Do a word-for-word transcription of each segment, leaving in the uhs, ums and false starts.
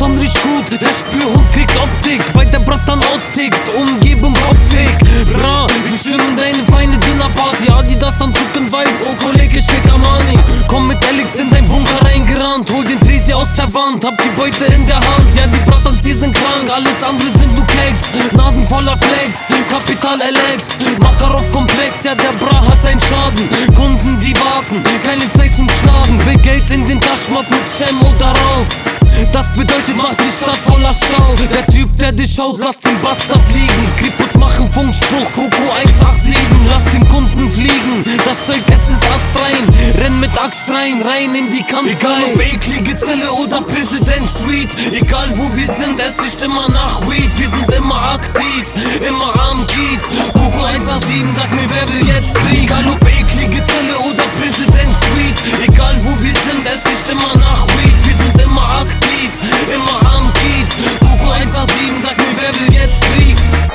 Son riecht gut, der Spürhund kriegt Optik, weil der Brat dann austickt, Umgebung kopfig. Bra, wir stimmen deine Feinde Dinnerparty, Adidas Anzug in weiß, oh Kollege, schick Armani. Komm mit Alex in dein Bunker reingerannt, hol den Tresi aus der Wand, hab die Beute in der Hand. Ja, die Bratans hier sind krank, alles andere sind nur Keks. Nasen voller Flex, Kapital L X, Makarov-Komplex, ja der Bra hat einen Schaden. Kunden, die warten, keine Zeit zum Schlafen, will Geld in den Taschen, ob mit Schem oder Raub. Das bedeutet, macht die Stadt voller Stau. Der Typ, der dich schaut, lass den Bastard liegen. Kripus machen Funkspruch, Koko eins acht sieben. Lass den Kunden fliegen, das Zeug, es ist astrein. Renn mit Axt rein, rein in die Kanzlei. Egal ob eklige Zelle oder Präsident Suite, egal wo wir sind, es riecht immer nach Weed. Wir sind immer aktiv, immer am Kiez. Koko eins acht sieben, sag mir, wer will jetzt Krieg? Egal ob eklige Zelle oder Präsident Suite, egal wo wir sind, es riecht immer nach Weed. Wir sind immer aktiv, immer am Kiez. Koko eins acht sieben, sag mir, wer will jetzt Krieg?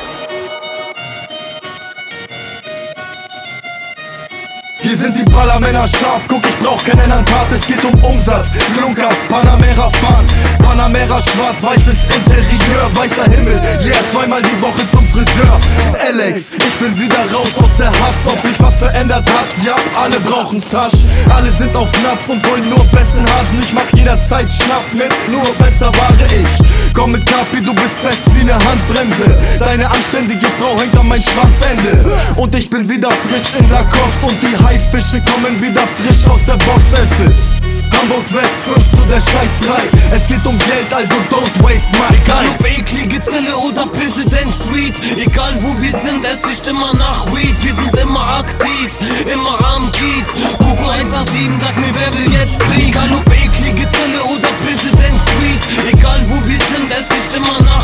Hier sind die Ballermänner scharf, guck, ich brauch keinen Antat, es geht um Umsatz. Lukas, Panamera fahren, Panamera schwarz, weißes Interieur, weißer Himmel, yeah, zweimal die Woche zum Friseur. Alex, ich bin wieder raus aus der Haft, ob sich was verändert hat, ja, alle brauchen Tasch. Alle sind auf Nuts und wollen nur besten Hasen, ich mach jederzeit Schnapp mit, nur bester Ware ich. Komm mit Kapi, du bist fest wie ne Handbremse, deine anständige Frau hängt an mein Schwanzende. Und ich bin wieder frisch in Lacoste und die Haifische kommen wieder frisch aus der Box, es ist Hamburg West fünf zu der Scheiß drei. Es geht um Geld, also don't waste my time. Egal ob eklige Zelle oder Präsident Suite, egal wo wir sind, es riecht immer nach Weed. Wir sind immer aktiv, immer am Kiez. Koko eins acht sieben, sag mir, wer will jetzt Krieg? Egal ob eklige Zelle oder Präsident Suite, egal wo wir sind, es riecht immer nach